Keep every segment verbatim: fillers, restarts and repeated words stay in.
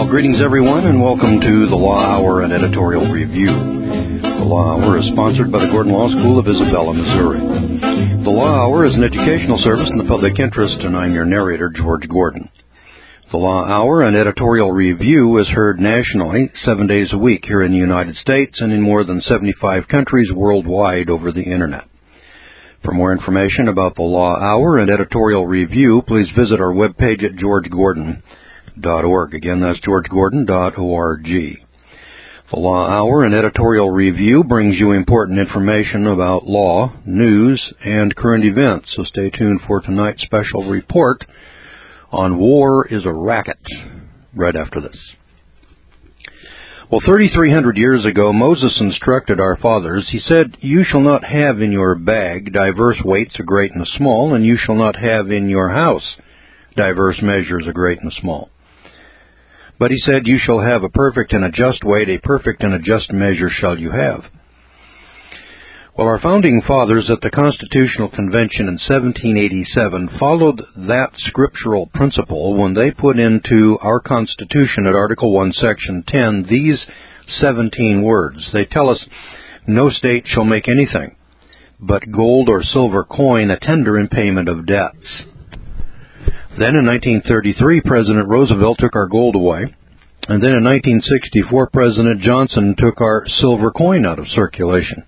Greetings, everyone, and welcome to the Law Hour and Editorial Review. The Law Hour is sponsored by the Gordon Law School of Isabella, Missouri. The Law Hour is an educational service in the public interest, and I'm your narrator, George Gordon. The Law Hour and Editorial Review is heard nationally seven days a week here in the United States and in more than seventy-five countries worldwide over the Internet. For more information about the Law Hour and Editorial Review, please visit our webpage at george gordon dot org. Again, that's george gordon dot org. The Law Hour and Editorial Review brings you important information about law, news, and current events, so stay tuned for tonight's special report on War is a Racket, right after this. Well, thirty-three hundred years ago, Moses instructed our fathers. He said, "You shall not have in your bag diverse weights, a great and a small, and you shall not have in your house diverse measures, a great and a small. But he said, you shall have a perfect and a just weight, a perfect and a just measure shall you have." Well, our founding fathers at the Constitutional Convention in seventeen eighty-seven followed that scriptural principle when they put into our Constitution at Article one, Section ten, these seventeen words. They tell us, "No state shall make anything but gold or silver coin a tender in payment of debts." Then in nineteen thirty-three, President Roosevelt took our gold away. And then in nineteen sixty-four, President Johnson took our silver coin out of circulation.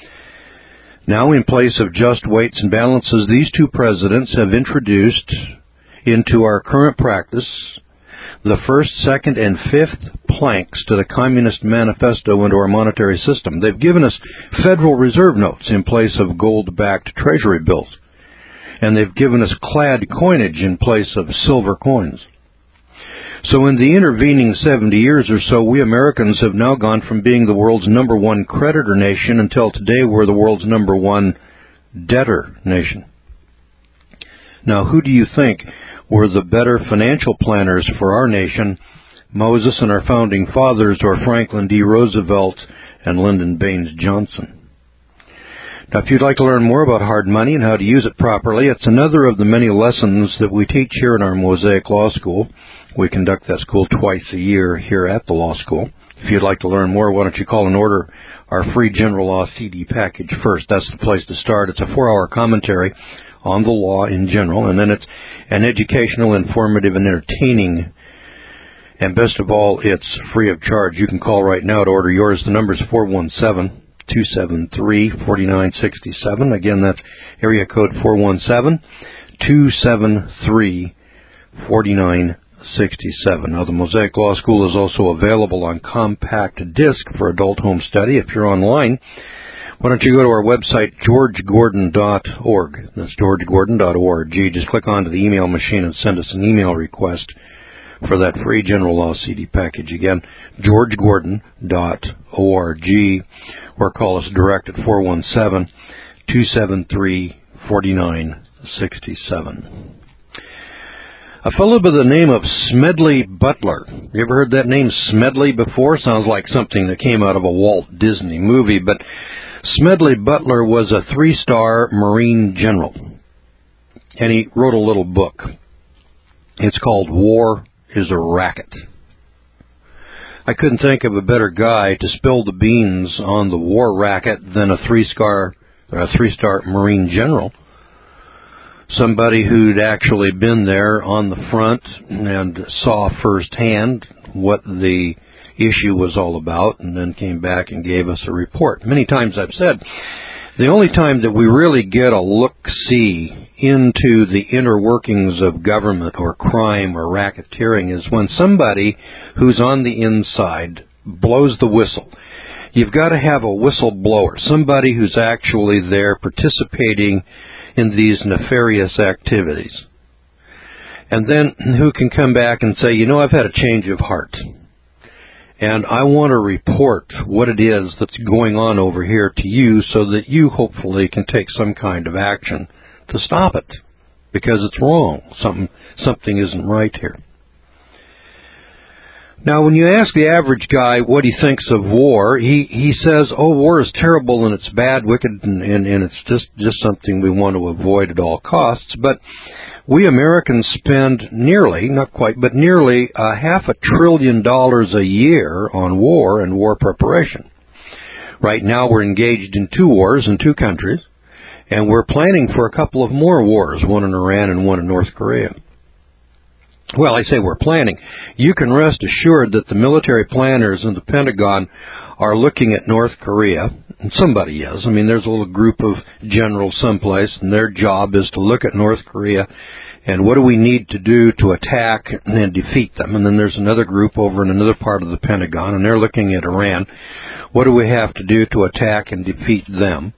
Now, in place of just weights and balances, these two presidents have introduced into our current practice the first, second, and fifth planks to the Communist Manifesto into our monetary system. They've given us Federal Reserve notes in place of gold-backed Treasury bills. And they've given us clad coinage in place of silver coins. So in the intervening seventy years or so, we Americans have now gone from being the world's number one creditor nation until today we're the world's number one debtor nation. Now, who do you think were the better financial planners for our nation, Moses and our founding fathers, or Franklin D. Roosevelt and Lyndon Baines Johnson? Now, if you'd like to learn more about hard money and how to use it properly, it's another of the many lessons that we teach here in our Mosaic Law School. We conduct that school twice a year here at the law school. If you'd like to learn more, why don't you call and order our free General Law C D package first. That's the place to start. It's a four-hour commentary on the law in general, and then it's an educational, informative, and entertaining. And best of all, it's free of charge. You can call right now to order yours. The number is four one seven, two seven three, four nine six seven. Again, that's area code four one seven, two seven three, four nine six seven. Now, the Mosaic Law School is also available on compact disc for adult home study. If you're online, why don't you go to our website, george gordon dot org. That's george gordon dot org. Just click onto the email machine and send us an email request for that free General Law C D package. Again, george gordon dot org, or call us direct at four one seven, two seven three, four nine six seven. A fellow by the name of Smedley Butler. You ever heard that name Smedley before? Sounds like something that came out of a Walt Disney movie, but Smedley Butler was a three-star Marine general, and he wrote a little book. It's called War is a Racket. I couldn't think of a better guy to spill the beans on the war racket than a three-star, a three-star Marine general. Somebody who'd actually been there on the front and saw firsthand what the issue was all about, and then came back and gave us a report. Many times I've said, the only time that we really get a look-see into the inner workings of government or crime or racketeering is when somebody who's on the inside blows the whistle. You've got to have a whistleblower, somebody who's actually there participating in these nefarious activities. And then who can come back and say, you know, I've had a change of heart, and I want to report what it is that's going on over here to you so that you hopefully can take some kind of action to stop it, because it's wrong. Something, something isn't right here. Now, when you ask the average guy what he thinks of war, he, he says, oh, war is terrible and it's bad, wicked, and, and, and it's just, just something we want to avoid at all costs. But we Americans spend nearly, not quite, but nearly a half a trillion dollars a year on war and war preparation. Right now we're engaged in two wars in two countries, and we're planning for a couple of more wars, one in Iran and one in North Korea. Well, I say we're planning. You can rest assured that the military planners in the Pentagon are looking at North Korea, and somebody is. I mean, there's a little group of generals someplace, and their job is to look at North Korea and what do we need to do to attack and defeat them. And then there's another group over in another part of the Pentagon, and they're looking at Iran. What do we have to do to attack and defeat them?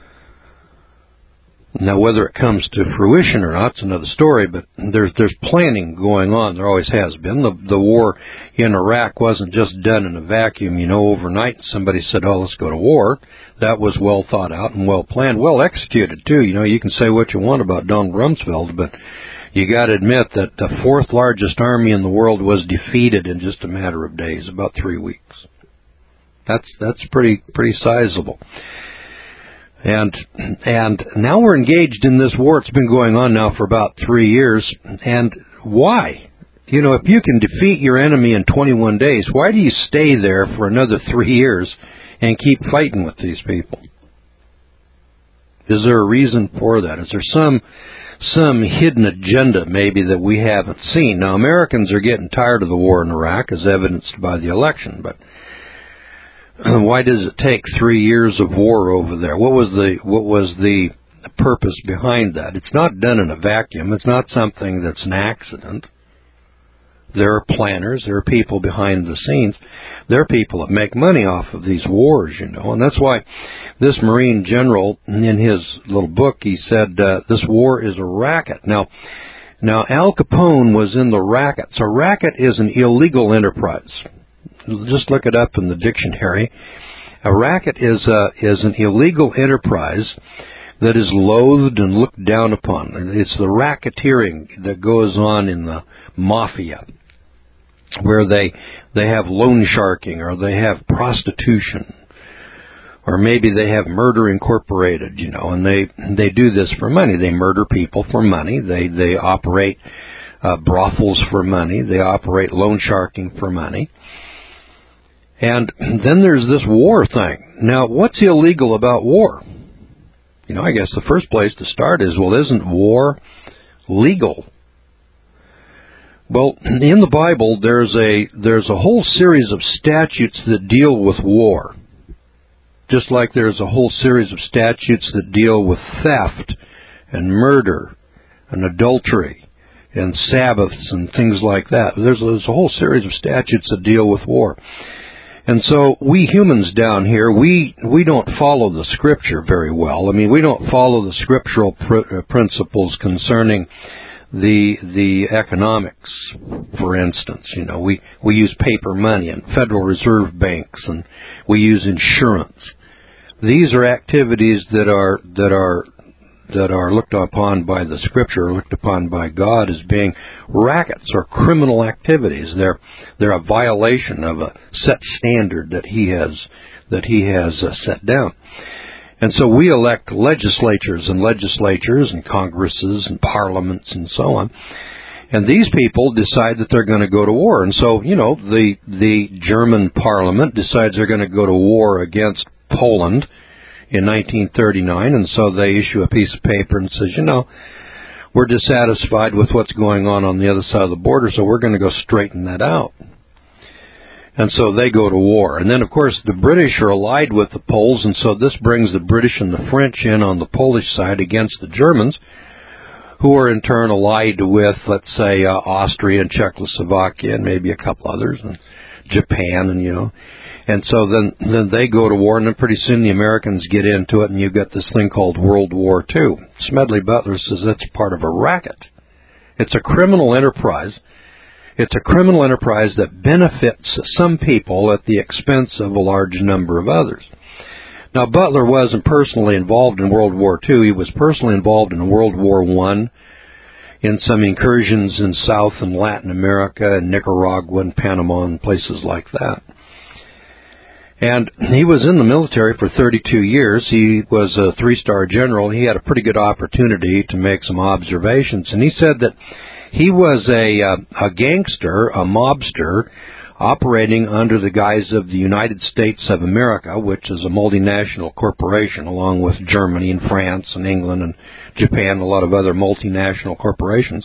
Now, whether it comes to fruition or not, it's another story, but there's there's planning going on. There always has been. The, the war in Iraq wasn't just done in a vacuum, you know, overnight. Somebody said, oh, let's go to war. That was well thought out and well planned, well executed, too. You know, you can say what you want about Donald Rumsfeld, but you got to admit that the fourth largest army in the world was defeated in just a matter of days, about three weeks. That's that's pretty pretty sizable. And and now we're engaged in this war. It's been going on now for about three years. And why? You know, if you can defeat your enemy in twenty-one days, why do you stay there for another three years and keep fighting with these people? Is there a reason for that? Is there some some hidden agenda maybe that we haven't seen? Now, Americans are getting tired of the war in Iraq, as evidenced by the election, but why does it take three years of war over there? What was the what was the purpose behind that? It's not done in a vacuum. It's not something that's an accident. There are planners. There are people behind the scenes. There are people that make money off of these wars, you know. And that's why this Marine general, in his little book, he said uh, this war is a racket. Now, now Al Capone was in the racket. So racket is an illegal enterprise. Just look it up in the dictionary. A racket is a, is an illegal enterprise that is loathed and looked down upon. It's the racketeering that goes on in the mafia, where they they have loan sharking, or they have prostitution, or maybe they have murder incorporated, you know, and they they do this for money. They murder people for money. They they operate uh, brothels for money. They operate loan sharking for money. And then there's this war thing. Now, what's illegal about war? You know, I guess the first place to start is, well, isn't war legal? Well, in the Bible, there's a there's a whole series of statutes that deal with war. Just like there's a whole series of statutes that deal with theft and murder and adultery and Sabbaths and things like that. There's, there's a whole series of statutes that deal with war. And so we humans down here, we we don't follow the Scripture very well. I mean, we don't follow the scriptural pr- principles concerning the the economics, for instance. You know, we, we use paper money and Federal Reserve banks, and we use insurance. These are activities that are that are that are looked upon by the Scripture, looked upon by God as being rackets or criminal activities. They're they're a violation of a set standard that He has that He has uh, set down. And so we elect legislatures and legislatures and congresses and parliaments and so on. And these people decide that they're going to go to war. And so, you know, the the German parliament decides they're going to go to war against Poland in nineteen thirty-nine, and so they issue a piece of paper and says, you know, we're dissatisfied with what's going on on the other side of the border, so we're going to go straighten that out. And so they go to war. And then, of course, the British are allied with the Poles, and so this brings the British and the French in on the Polish side against the Germans, who are in turn allied with, let's say, uh, Austria and Czechoslovakia and maybe a couple others, and Japan, and, you know. And so then, then they go to war, and then pretty soon the Americans get into it, and you've got this thing called World War Two. Smedley Butler says that's part of a racket. It's a criminal enterprise. It's a criminal enterprise that benefits some people at the expense of a large number of others. Now, Butler wasn't personally involved in World War Two. He was personally involved in World War One, in some incursions in South and Latin America, and Nicaragua and Panama and places like that. And he was in the military for thirty-two years. He was a three-star general. He had a pretty good opportunity to make some observations. And he said that he was a, a gangster, a mobster, operating under the guise of the United States of America, which is a multinational corporation, along with Germany and France and England and Japan, a lot of other multinational corporations,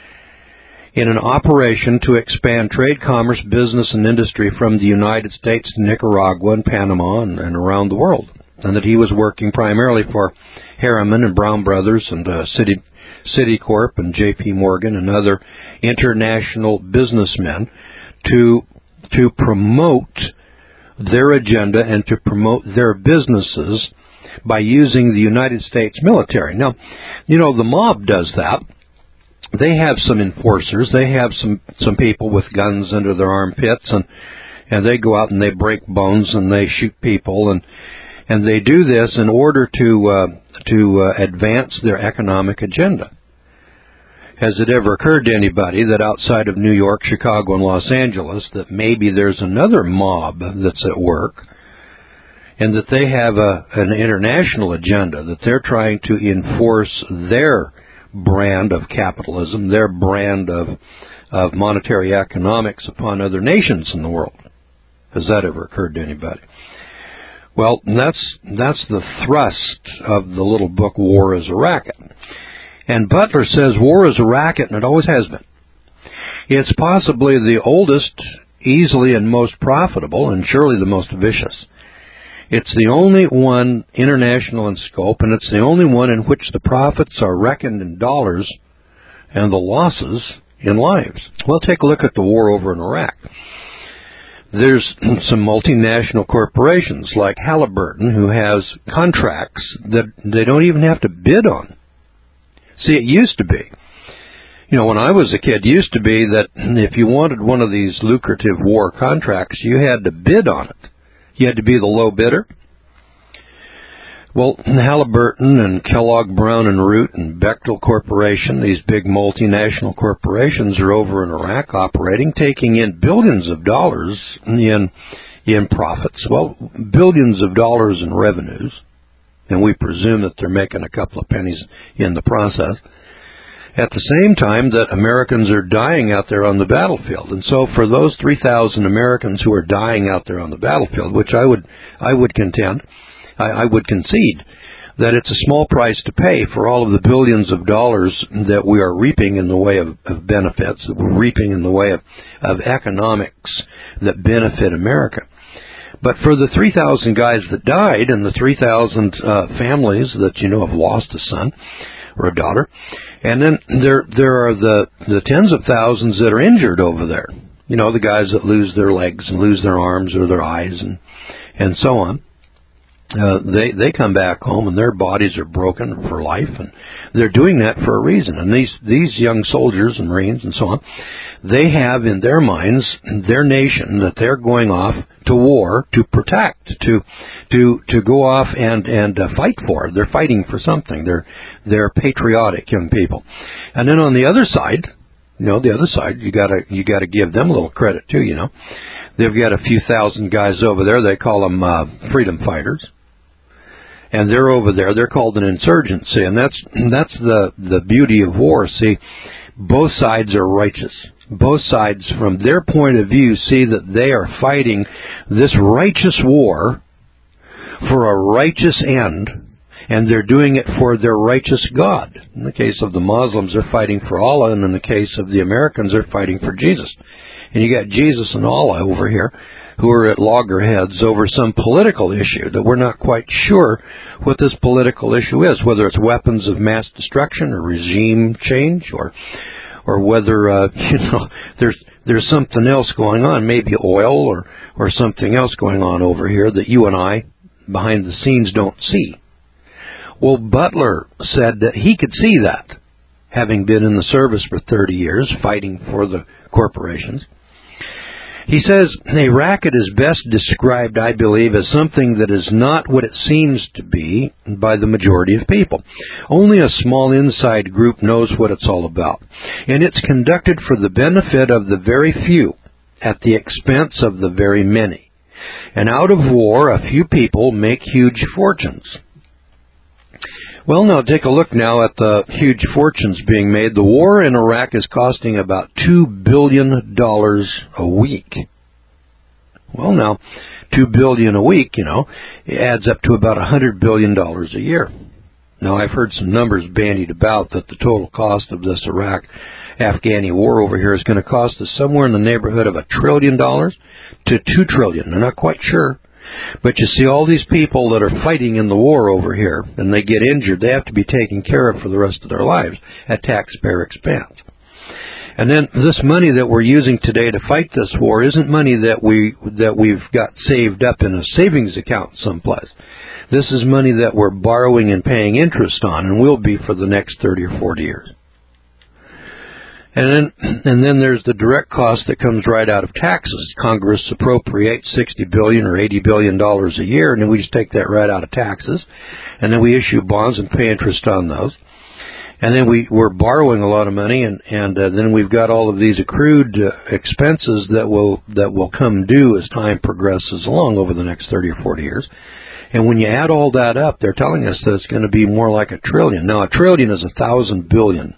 in an operation to expand trade, commerce, business, and industry from the United States to Nicaragua and Panama and, and around the world, and that he was working primarily for Harriman and Brown Brothers and uh, Citi, Citicorp and J P Morgan and other international businessmen to to promote their agenda and to promote their businesses by using the United States military. Now, you know, the mob does that. They have some enforcers. They have some, some people with guns under their armpits, and and they go out and they break bones and they shoot people, and and they do this in order to uh, to uh, advance their economic agenda. Has it ever occurred to anybody that outside of New York, Chicago, and Los Angeles that maybe there's another mob that's at work, and that they have a, an international agenda, that they're trying to enforce their brand of capitalism, their brand of of monetary economics upon other nations in the world? Has that ever occurred to anybody? Well, that's that's the thrust of the little book, War is a Racket. And Butler says war is a racket, and it always has been. It's possibly the oldest, easily and most profitable, and surely the most vicious. It's the only one international in scope, and it's the only one in which the profits are reckoned in dollars and the losses in lives. Well, take a look at the war over in Iraq. There's some multinational corporations like Halliburton who has contracts that they don't even have to bid on. See, it used to be, you know, when I was a kid, it used to be that if you wanted one of these lucrative war contracts, you had to bid on it. You had to be the low bidder. Well, Halliburton and Kellogg, Brown and Root and Bechtel Corporation, these big multinational corporations, are over in Iraq operating, taking in billions of dollars in in profits. Well, billions of dollars in revenues. And we presume that they're making a couple of pennies in the process. At the same time that Americans are dying out there on the battlefield. And so for those three thousand Americans who are dying out there on the battlefield, which I would I would contend, I, I would concede, that it's a small price to pay for all of the billions of dollars that we are reaping in the way of, of benefits, that we're reaping in the way of, of economics that benefit America. But for the three thousand guys that died and the three thousand uh, families that, you know, have lost a son or a daughter, and then there there are the, the tens of thousands that are injured over there. You know, the guys that lose their legs and lose their arms or their eyes and and so on. Uh, they they come back home and their bodies are broken for life, and they're doing that for a reason. And these these young soldiers and Marines and so on, they have in their minds their nation that they're going off to war to protect, to to to go off and and uh, fight for. They're fighting for something. They're they're patriotic young people. And then on the other side, you know, the other side, you gotta you gotta give them a little credit too. You know, they've got a few thousand guys over there. They call them uh, freedom fighters. And they're over there. They're called an insurgency, and that's that's the the beauty of war. See, both sides are righteous. Both sides, from their point of view, see that they are fighting this righteous war for a righteous end, and they're doing it for their righteous God. In the case of the Muslims, they're fighting for Allah, and in the case of the Americans, they're fighting for Jesus. And you got Jesus and Allah over here, who are at loggerheads over some political issue that we're not quite sure what this political issue is, whether it's weapons of mass destruction or regime change, or or whether uh, you know there's there's something else going on, maybe oil or or something else going on over here that you and I behind the scenes don't see. Well, Butler said that he could see that, having been in the service for thirty years fighting for the corporations. He says, a racket is best described, I believe, as something that is not what it seems to be by the majority of people. Only a small inside group knows what it's all about. And it's conducted for the benefit of the very few at the expense of the very many. And out of war, a few people make huge fortunes. Well, now take a look now at the huge fortunes being made. The war in Iraq is costing about two billion dollars a week. Well, now, two billion dollars a week, you know, it adds up to about one hundred billion dollars a year. Now, I've heard some numbers bandied about that the total cost of this Iraq-Afghani war over here is going to cost us somewhere in the neighborhood of a trillion dollars to two trillion. They're not quite sure. But you see, all these people that are fighting in the war over here, and they get injured, they have to be taken care of for the rest of their lives at taxpayer expense. And then this money that we're using today to fight this war isn't money that we that we've got saved up in a savings account someplace. This is money that we're borrowing and paying interest on, and will be for the next thirty or forty years. And then, and then there's the direct cost that comes right out of taxes. Congress appropriates sixty billion dollars or eighty billion dollars a year, and then we just take that right out of taxes. And then we issue bonds and pay interest on those. And then we, we're borrowing a lot of money, and, and uh, then we've got all of these accrued uh, expenses that will that will come due as time progresses along over the next thirty or forty years. And when you add all that up, they're telling us that it's going to be more like a trillion. Now, a trillion is a thousand billion.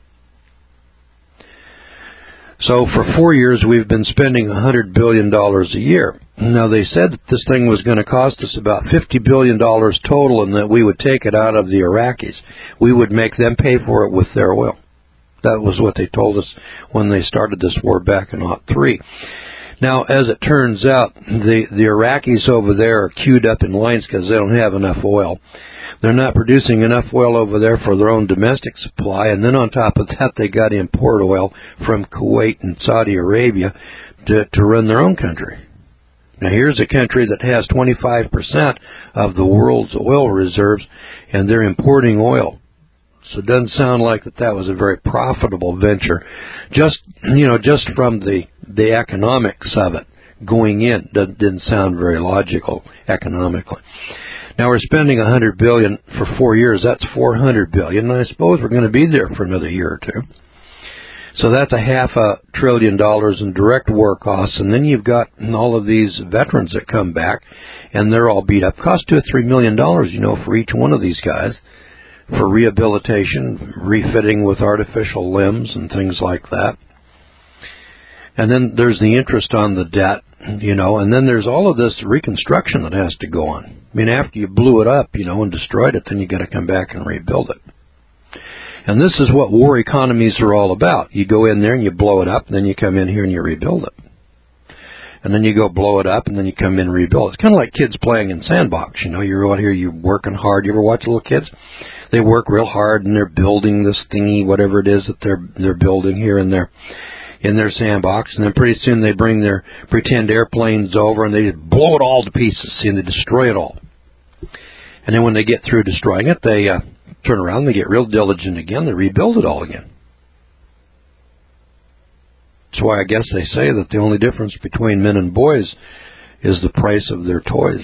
So for four years, we've been spending one hundred billion dollars a year. Now, they said that this thing was going to cost us about fifty billion dollars total, and that we would take it out of the Iraqis. We would make them pay for it with their oil. That was what they told us when they started this war back in oh three. Now, as it turns out, the, the Iraqis over there are queued up in lines because they don't have enough oil. They're not producing enough oil over there for their own domestic supply, and then on top of that, they got to import oil from Kuwait and Saudi Arabia to, to run their own country. Now, here's a country that has twenty-five percent of the world's oil reserves, and they're importing oil. So it doesn't sound like that that was a very profitable venture. Just, you know, just from the, the economics of it going in, that didn't sound very logical economically. Now, we're spending one hundred billion dollars for four years. That's four hundred billion dollars, and I suppose we're going to be there for another year or two. So that's a half a trillion dollars in direct war costs, and then you've got all of these veterans that come back, and they're all beat up. Cost two or three million dollars, you know, for each one of these guys, for rehabilitation, refitting with artificial limbs and things like that. And then there's the interest on the debt, you know, and then there's all of this reconstruction that has to go on. I mean, after you blew it up, you know, and destroyed it, then you got to come back and rebuild it. And this is what war economies are all about. You go in there and you blow it up, and then you come in here and you rebuild it. And then you go blow it up, and then you come in and rebuild it. It's kind of like kids playing in sandbox. You know, you're out here, you're working hard. You ever watch little kids? They work real hard, and they're building this thingy, whatever it is that they're they're building here in their in their sandbox. And then pretty soon they bring their pretend airplanes over, and they just blow it all to pieces. See, and they destroy it all. And then when they get through destroying it, they uh, turn around, they get real diligent again, they rebuild it all again. That's why I guess they say that the only difference between men and boys is the price of their toys.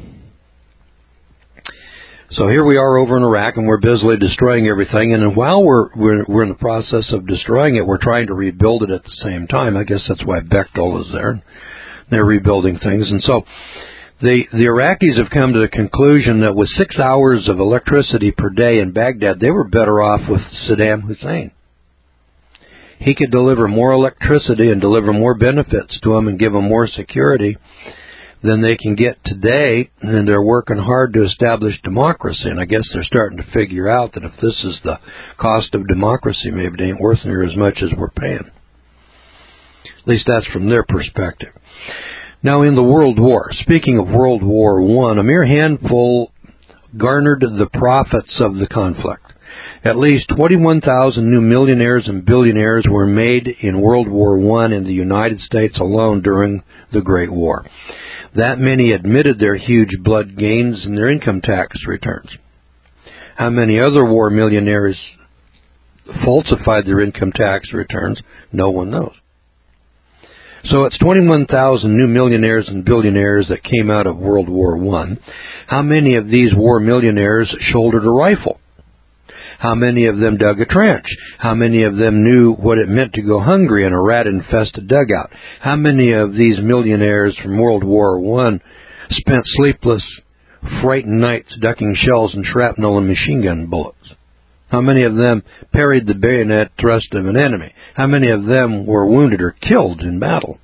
So here we are over in Iraq, and we're busily destroying everything. And while we're, we're we're in the process of destroying it, we're trying to rebuild it at the same time. I guess that's why Bechtel is there. They're rebuilding things. And so the, the Iraqis have come to the conclusion that with six hours of electricity per day in Baghdad, they were better off with Saddam Hussein. He could deliver more electricity and deliver more benefits to them and give them more security than they can get today, and they're working hard to establish democracy. And I guess they're starting to figure out that if this is the cost of democracy, maybe it ain't worth near as much as we're paying. At least that's from their perspective. Now, in the World War, speaking of World War One, a mere handful garnered the profits of the conflict. At least twenty-one thousand new millionaires and billionaires were made in World War One in the United States alone during the Great War. That many admitted their huge blood gains in their income tax returns. How many other war millionaires falsified their income tax returns? No one knows. So it's twenty-one thousand new millionaires and billionaires that came out of World War One. How many of these war millionaires shouldered a rifle? How many of them dug a trench? How many of them knew what it meant to go hungry in a rat-infested dugout? How many of these millionaires from World War One spent sleepless, frightened nights ducking shells and shrapnel and machine gun bullets? How many of them parried the bayonet thrust of an enemy? How many of them were wounded or killed in battle?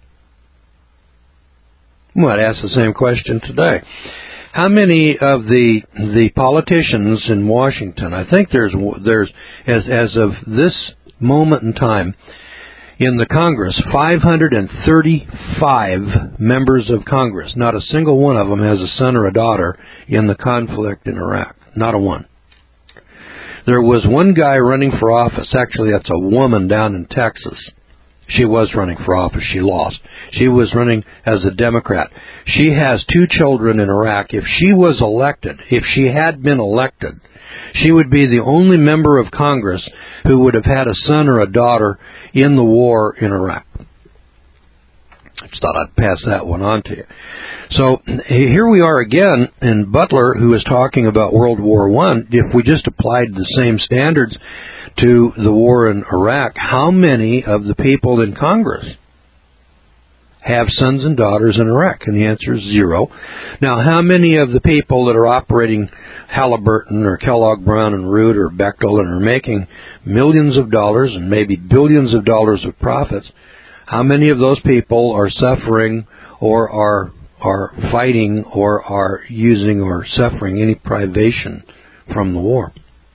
Well, I'd ask the same question today. How many of the the politicians in Washington, I think there's, there's as, as of this moment in time, in the Congress, five hundred thirty-five members of Congress, not a single one of them has a son or a daughter in the conflict in Iraq. Not a one. There was one guy running for office. Actually, that's a woman down in Texas. She was running for office. She lost. She was running as a Democrat. She has two children in Iraq. If she was elected, if she had been elected, she would be the only member of Congress who would have had a son or a daughter in the war in Iraq. I just thought I'd pass that one on to you. So here we are again in Butler, who is talking about World War One. If we just applied the same standards to the war in Iraq, how many of the people in Congress have sons and daughters in Iraq? And the answer is zero. Now, how many of the people that are operating Halliburton or Kellogg Brown and Root or Bechtel and are making millions of dollars and maybe billions of dollars of profits, how many of those people are suffering or are are fighting or are using or suffering any privation from the war?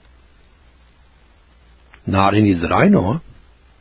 Not any that I know of.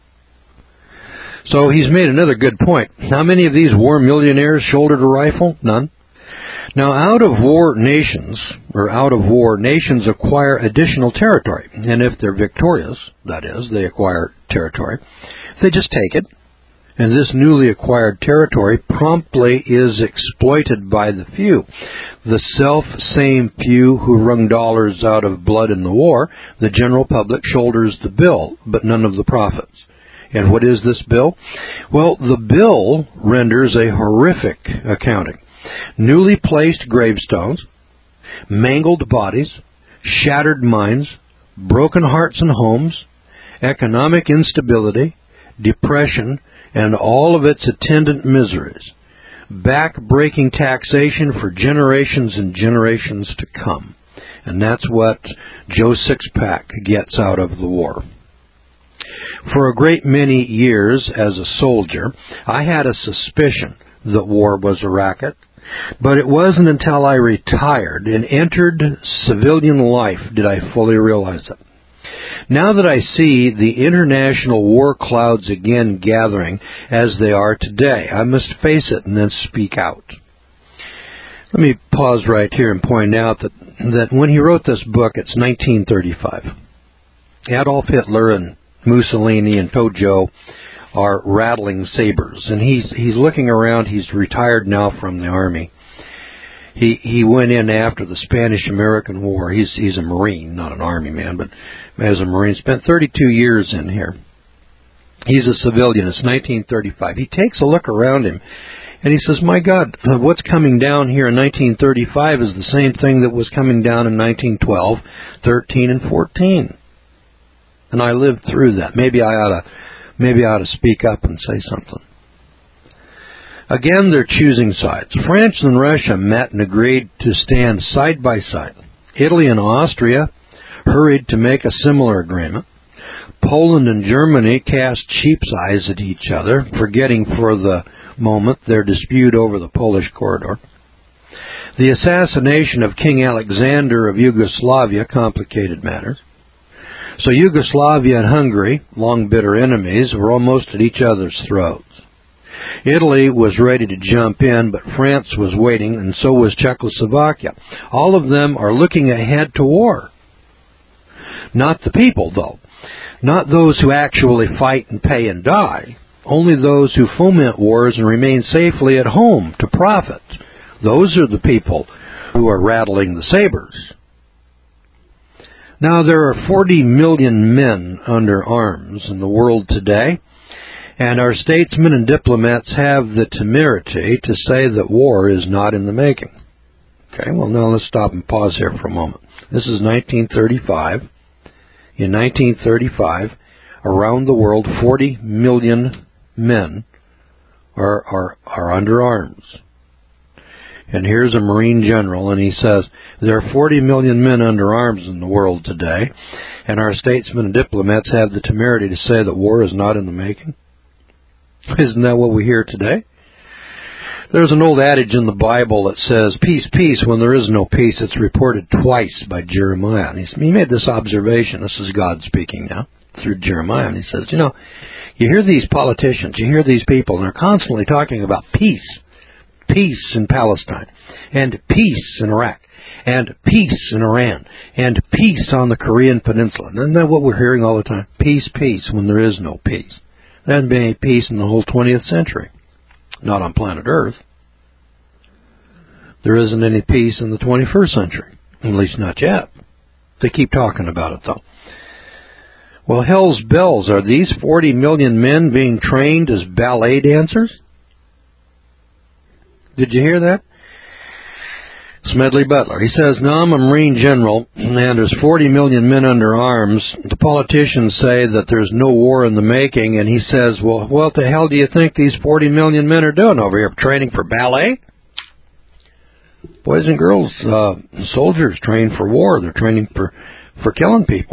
So he's made another good point. How many of these war millionaires shouldered a rifle? None. Now, out of war nations, or out of war, nations acquire additional territory. And if they're victorious, that is, they acquire territory, they just take it. And this newly acquired territory promptly is exploited by the few. The self-same few who wrung dollars out of blood in the war, the general public shoulders the bill, but none of the profits. And what is this bill? Well, the bill renders a horrific accounting. Newly placed gravestones, mangled bodies, shattered minds, broken hearts and homes, economic instability, depression, and all of its attendant miseries, back-breaking taxation for generations and generations to come. And that's what Joe Sixpack gets out of the war. For a great many years as a soldier, I had a suspicion that war was a racket, but it wasn't until I retired and entered civilian life did I fully realize it. Now that I see the international war clouds again gathering as they are today, I must face it and then speak out. Let me pause right here and point out that, that when he wrote this book, it's nineteen thirty-five. Adolf Hitler and Mussolini and Tojo are rattling sabers, and he's he's looking around. He's retired now from the army. He he went in after the Spanish-American War. He's he's a Marine, not an Army man, but as a Marine, spent thirty-two years in here. He's a civilian. It's nineteen thirty-five. He takes a look around him, and he says, "My God, what's coming down here in nineteen thirty-five is the same thing that was coming down in nineteen twelve, thirteen, and fourteen." And I lived through that. Maybe I ought to, maybe I ought to speak up and say something. Again, they're choosing sides. France and Russia met and agreed to stand side by side. Italy and Austria hurried to make a similar agreement. Poland and Germany cast sheep's eyes at each other, forgetting for the moment their dispute over the Polish corridor. The assassination of King Alexander of Yugoslavia complicated matters. So Yugoslavia and Hungary, long bitter enemies, were almost at each other's throats. Italy was ready to jump in, but France was waiting, and so was Czechoslovakia. All of them are looking ahead to war. Not the people, though. Not those who actually fight and pay and die. Only those who foment wars and remain safely at home to profit. Those are the people who are rattling the sabers. Now, there are forty million men under arms in the world today, and our statesmen and diplomats have the temerity to say that war is not in the making. Okay, well, now let's stop and pause here for a moment. This is nineteen thirty-five. In nineteen thirty-five, around the world, forty million men are, are, are under arms. And here's a Marine general, and he says, there are forty million men under arms in the world today, and our statesmen and diplomats have the temerity to say that war is not in the making. Isn't that what we hear today? There's an old adage in the Bible that says, peace, peace, when there is no peace. It's reported twice by Jeremiah. And he made this observation. This is God speaking now through Jeremiah. And he says, you know, you hear these politicians, you hear these people, and they're constantly talking about peace. Peace in Palestine, and peace in Iraq, and peace in Iran, and peace on the Korean Peninsula. Isn't that what we're hearing all the time? Peace, peace, when there is no peace. There hasn't been any peace in the whole twentieth century. Not on planet Earth. There isn't any peace in the twenty-first century. At least not yet. They keep talking about it, though. Well, hell's bells, are these forty million men being trained as ballet dancers? Did you hear that? Smedley Butler. He says, now I'm a Marine general, and there's forty million men under arms. The politicians say that there's no war in the making, and he says, well, what the hell do you think these forty million men are doing over here? Training for ballet? Boys and girls, uh, soldiers train for war. They're training for, for killing people.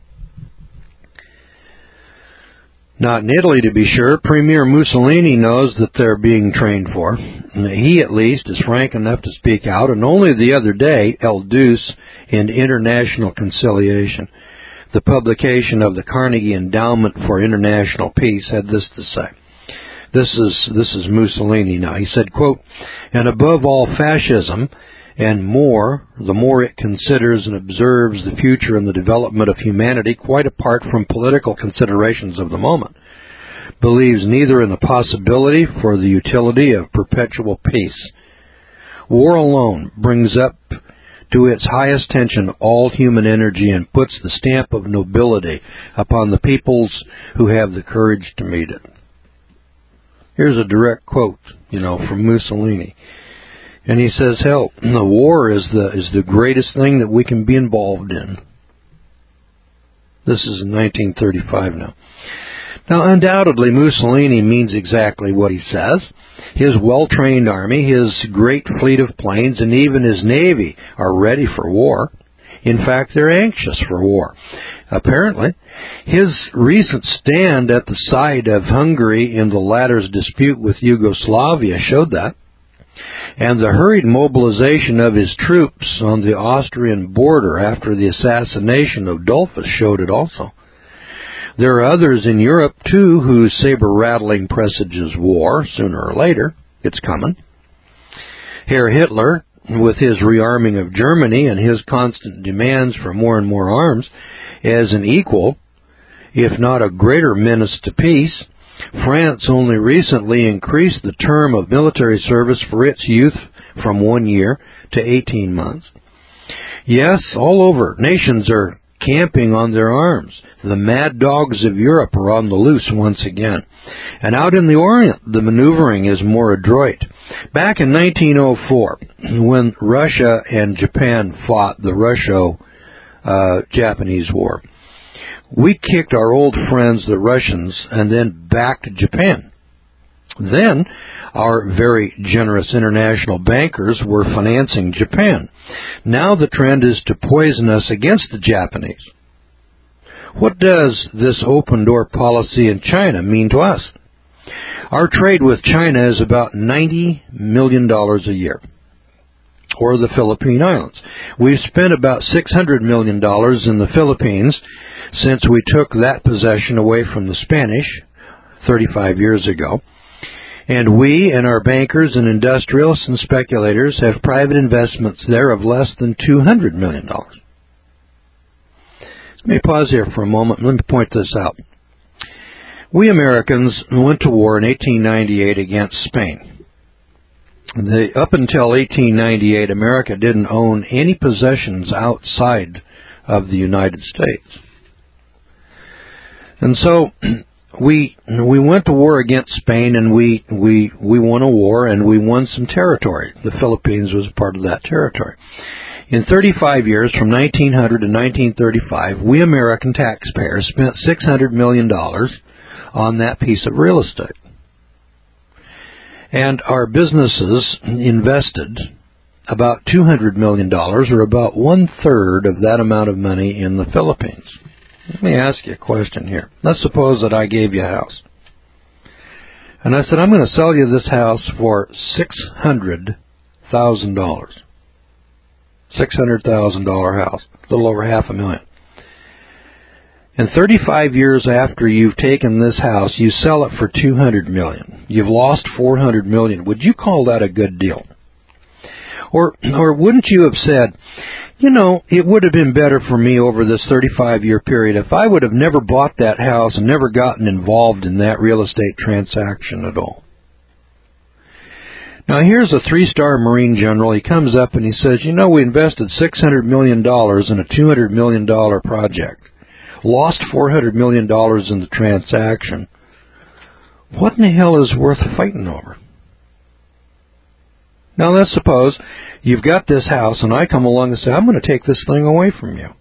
Not in Italy, to be sure. Premier Mussolini knows that they're being trained for. He, at least, is frank enough to speak out. And only the other day, El Deuce in International Conciliation, the publication of the Carnegie Endowment for International Peace, had this to say. This is this is Mussolini now. He said, quote, and above all fascism, and more, the more it considers and observes the future and the development of humanity quite apart from political considerations of the moment, believes neither in the possibility for the utility of perpetual peace. War alone brings up to its highest tension all human energy and puts the stamp of nobility upon the peoples who have the courage to meet it. Here's a direct quote, you know, from Mussolini. And he says, hell, the war is the is the greatest thing that we can be involved in. This is in nineteen thirty-five now. Now, undoubtedly, Mussolini means exactly what he says. His well-trained army, his great fleet of planes, and even his navy are ready for war. In fact, they're anxious for war. Apparently, his recent stand at the side of Hungary in the latter's dispute with Yugoslavia showed that. And the hurried mobilization of his troops on the Austrian border after the assassination of Dollfuss showed it also. There are others in Europe, too, whose saber-rattling presages war. Sooner or later, it's coming. Herr Hitler, with his rearming of Germany and his constant demands for more and more arms, as an equal, if not a greater menace to peace. France only recently increased the term of military service for its youth from one year to eighteen months. Yes, all over, nations are camping on their arms. The mad dogs of Europe are on the loose once again. And out in the Orient, the maneuvering is more adroit. Back in nineteen oh four, when Russia and Japan fought the Russo-Japanese uh, War, we kicked our old friends, the Russians, and then backed Japan. Then, our very generous international bankers were financing Japan. Now the trend is to poison us against the Japanese. What does this open-door policy in China mean to us? Our trade with China is about ninety million dollars a year, or the Philippine Islands. We've spent about six hundred million dollars in the Philippines since we took that possession away from the Spanish thirty-five years ago. And we and our bankers and industrialists and speculators have private investments there of less than two hundred million dollars. Let me pause here for a moment and let me point this out. We Americans went to war in eighteen ninety-eight against Spain. The, up until eighteen ninety-eight, America didn't own any possessions outside of the United States. And so we we went to war against Spain, and we, we, we won a war, and we won some territory. The Philippines was part of that territory. In thirty-five years, from nineteen hundred to nineteen thirty-five, we American taxpayers spent six hundred million dollars on that piece of real estate. And our businesses invested about two hundred million dollars, or about one-third of that amount of money in the Philippines. Let me ask you a question here. Let's suppose that I gave you a house. And I said, I'm going to sell you this house for six hundred thousand dollars. six hundred thousand dollars house, a little over half a million. And thirty-five years after you've taken this house, you sell it for two hundred million dollars. You've lost four hundred million dollars. Would you call that a good deal? Or, or wouldn't you have said, you know, it would have been better for me over this thirty-five-year period if I would have never bought that house and never gotten involved in that real estate transaction at all. Now, here's a three-star Marine general. He comes up and he says, you know, we invested six hundred million dollars in a two hundred million dollars project, lost four hundred million dollars in the transaction. What in the hell is worth fighting over? Now, let's suppose you've got this house, and I come along and say, I'm going to take this thing away from you.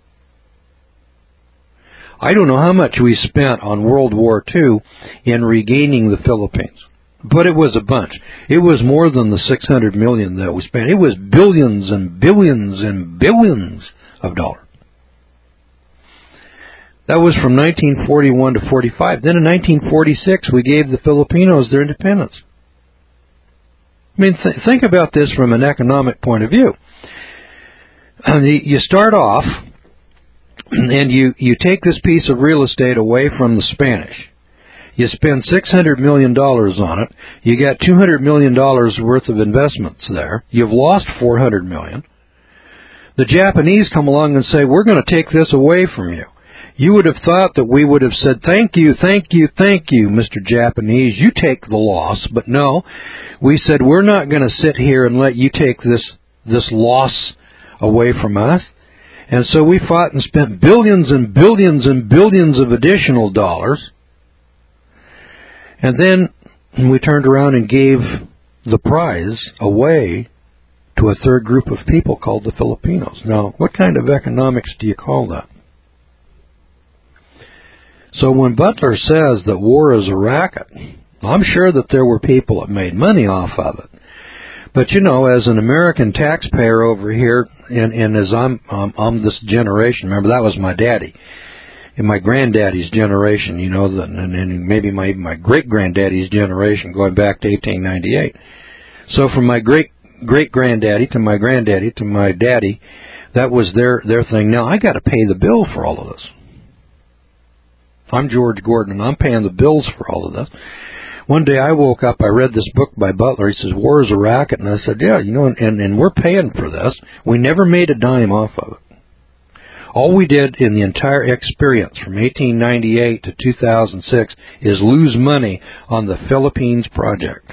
I don't know how much we spent on World War Two in regaining the Philippines, but it was a bunch. It was more than the six hundred million dollars that we spent. It was billions and billions and billions of dollars. That was from nineteen forty-one to forty-five. Then in nineteen forty-six, we gave the Filipinos their independence. I mean, th- think about this from an economic point of view. You start off, and you, you take this piece of real estate away from the Spanish. You spend six hundred million dollars on it. You got two hundred million dollars worth of investments there. You've lost four hundred million dollars. The Japanese come along and say, we're going to take this away from you. You would have thought that we would have said, thank you, thank you, thank you, Mister Japanese, you take the loss. But no, we said, we're not going to sit here and let you take this this loss away from us. And so we fought and spent billions and billions and billions of additional dollars. And then we turned around and gave the prize away to a third group of people called the Filipinos. Now, what kind of economics do you call that? So when Butler says that war is a racket, I'm sure that there were people that made money off of it. But, you know, as an American taxpayer over here, and, and as I'm, um, I'm this generation, remember that was my daddy, and my granddaddy's generation, you know, the, and, and maybe my, my great-granddaddy's generation going back to eighteen ninety-eight. So from my great great-granddaddy to my granddaddy to my daddy, that was their, their thing. Now, I got to pay the bill for all of this. I'm George Gordon, and I'm paying the bills for all of this. One day I woke up, I read this book by Butler. He says, war is a racket. And I said, yeah, you know, and, and, and we're paying for this. We never made a dime off of it. All we did in the entire experience from eighteen ninety-eight to two thousand six is lose money on the Philippines project.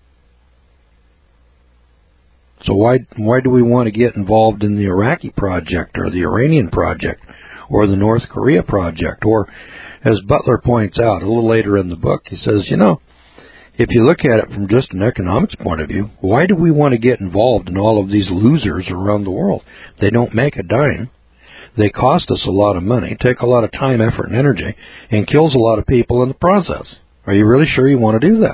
So why why do we want to get involved in the Iraqi project or the Iranian project or the North Korea project? Or, as Butler points out a little later in the book, he says, you know, if you look at it from just an economics point of view, why do we want to get involved in all of these losers around the world? They don't make a dime. They cost us a lot of money, take a lot of time, effort, and energy, and kills a lot of people in the process. Are you really sure you want to do that?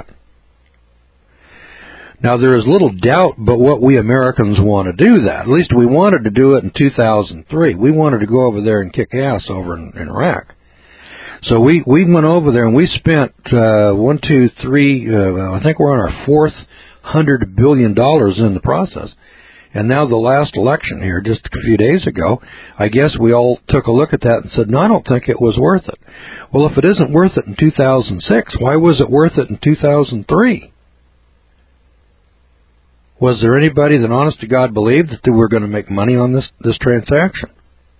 Now, there is little doubt but what we Americans want to do that. At least we wanted to do it in two thousand three. We wanted to go over there and kick ass over in, in Iraq. So we, we went over there and we spent uh, one, two, three, uh, I think we're on our fourth hundred billion dollars in the process. And now the last election here, just a few days ago, I guess we all took a look at that and said, no, I don't think it was worth it. Well, if it isn't worth it in two thousand six, why was it worth it in two thousand three? Was there anybody that honest to God believed that they were going to make money on this, this transaction?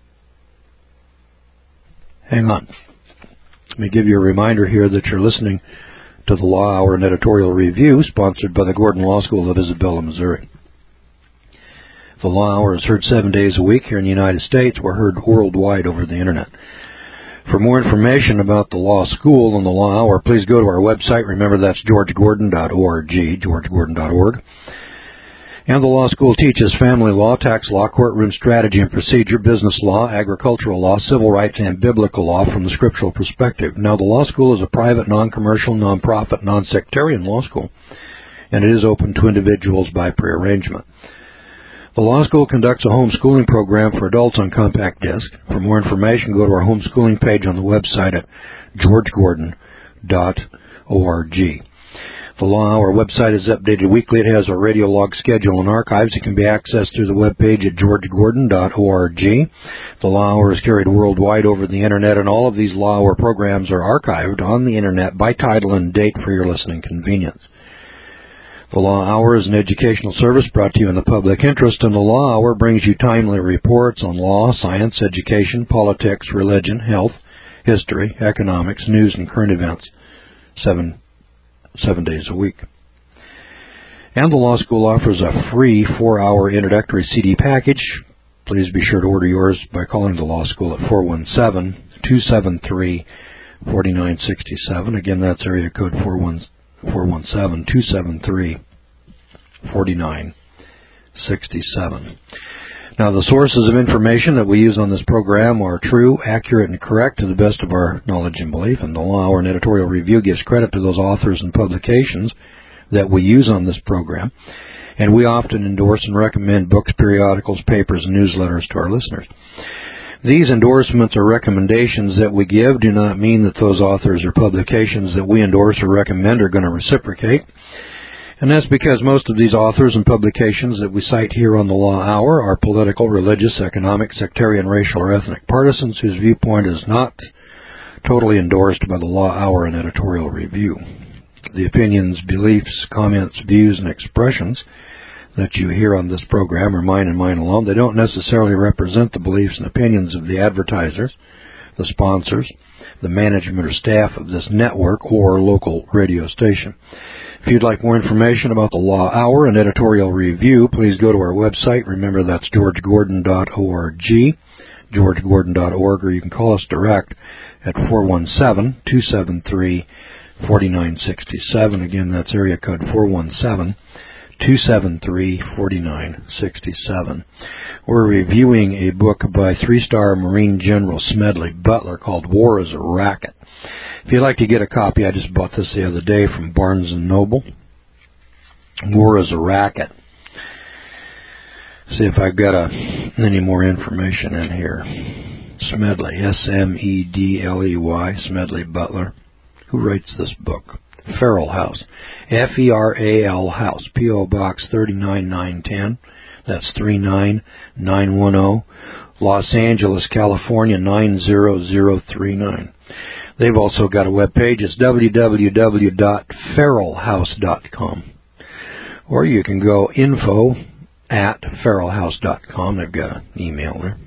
Hang on. Let me give you a reminder here that you're listening to the Law Hour and Editorial Review, sponsored by the Gordon Law School of Isabella, Missouri. The Law Hour is heard seven days a week here in the United States. We're heard worldwide over the Internet. For more information about the Law School and the Law Hour, please go to our website. Remember, that's george gordon dot org, george gordon dot org. And the law school teaches family law, tax law, courtroom strategy and procedure, business law, agricultural law, civil rights, and biblical law from the scriptural perspective. Now, the law school is a private, non-commercial, non-profit, non-sectarian law school, and it is open to individuals by prearrangement. The law school conducts a homeschooling program for adults on compact disc. For more information, go to our homeschooling page on the website at george gordon dot org. The Law Hour website is updated weekly. It has our radio log schedule and archives. It can be accessed through the webpage at george gordon dot org. The Law Hour is carried worldwide over the Internet, and all of these Law Hour programs are archived on the Internet by title and date for your listening convenience. The Law Hour is an educational service brought to you in the public interest, and the Law Hour brings you timely reports on law, science, education, politics, religion, health, history, economics, news, and current events seven, seven days a week. And the Law School offers a free four-hour introductory C D package. Please be sure to order yours by calling the Law School at four one seven, two seven three, four nine six seven. Again, that's area code four one seven, two seven three, four nine six seven. Now, the sources of information that we use on this program are true, accurate, and correct to the best of our knowledge and belief, and the Law Hour and Editorial Review gives credit to those authors and publications that we use on this program, and we often endorse and recommend books, periodicals, papers, and newsletters to our listeners. These endorsements or recommendations that we give do not mean that those authors or publications that we endorse or recommend are going to reciprocate. And that's because most of these authors and publications that we cite here on the Law Hour are political, religious, economic, sectarian, racial, or ethnic partisans whose viewpoint is not totally endorsed by the Law Hour and Editorial Review. The opinions, beliefs, comments, views, and expressions that you hear on this program are mine and mine alone. They don't necessarily represent the beliefs and opinions of the advertisers, the sponsors, the management or staff of this network or local radio station. If you'd like more information about the Law Hour and Editorial Review, please go to our website. Remember, that's george gordon dot org, george gordon dot org, or you can call us direct at four one seven, two seven three, four nine six seven. Again, that's area code four one seven, two seven three, four nine six seven. We're reviewing a book by three-star Marine General Smedley Butler called War is a Racket. If you'd like to get a copy, I just bought this the other day from Barnes and Noble. War is a Racket. See if I've got a, any more information in here. Smedley, S M E D L E Y, Smedley Butler. Who writes this book? Ferrell House, F E R A L House, P O Box three nine nine one zero. That's three nine nine one zero, Los Angeles, California nine zero zero three nine. They've also got a web page. It's w w w dot ferrell house dot com. Or you can go info at ferrell house dot com. They've got an email there.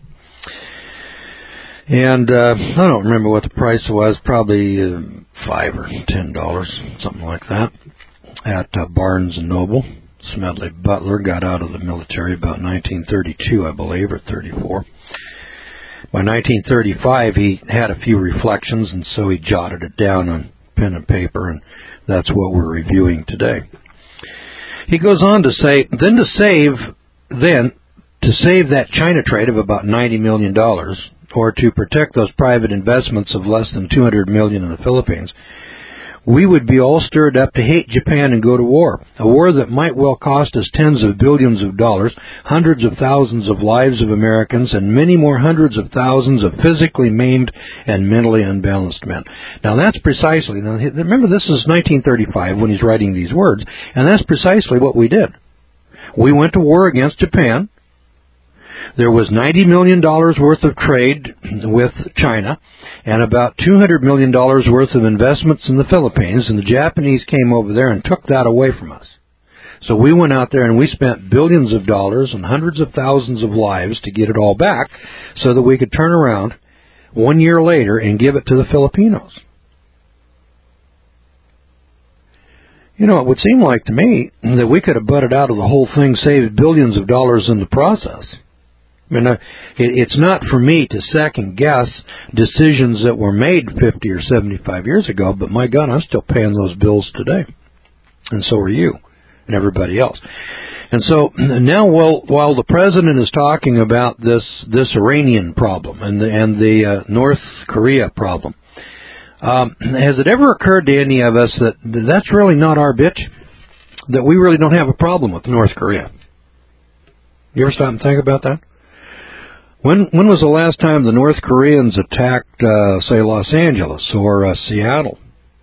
And uh, I don't remember what the price was, probably uh, five or ten dollars, something like that, at uh, Barnes and Noble. Smedley Butler got out of the military about nineteen thirty-two, I believe, or thirty-four. By nineteen thirty-five, he had a few reflections, and so he jotted it down on pen and paper, and that's what we're reviewing today. He goes on to say, then to save, then to save that China trade of about ninety million dollars, or to protect those private investments of less than two hundred million dollars in the Philippines, we would be all stirred up to hate Japan and go to war, a war that might well cost us tens of billions of dollars, hundreds of thousands of lives of Americans, and many more hundreds of thousands of physically maimed and mentally unbalanced men. Now, that's precisely, now remember, this is nineteen thirty-five when he's writing these words, and that's precisely what we did. We went to war against Japan. There was ninety million dollars worth of trade with China and about two hundred million dollars worth of investments in the Philippines, and the Japanese came over there and took that away from us. So we went out there and we spent billions of dollars and hundreds of thousands of lives to get it all back so that we could turn around one year later and give it to the Filipinos. You know, it would seem like to me that we could have butted out of the whole thing, saved billions of dollars in the process. I mean, it's not for me to second-guess decisions that were made fifty or seventy-five years ago, but my God, I'm still paying those bills today. And so are you and everybody else. And so now while, while the President is talking about this, this Iranian problem and the, and the uh, North Korea problem, um, has it ever occurred to any of us that that's really not our bitch? That we really don't have a problem with North Korea? You ever stop and think about that? When when was the last time the North Koreans attacked, uh, say, Los Angeles or uh, Seattle?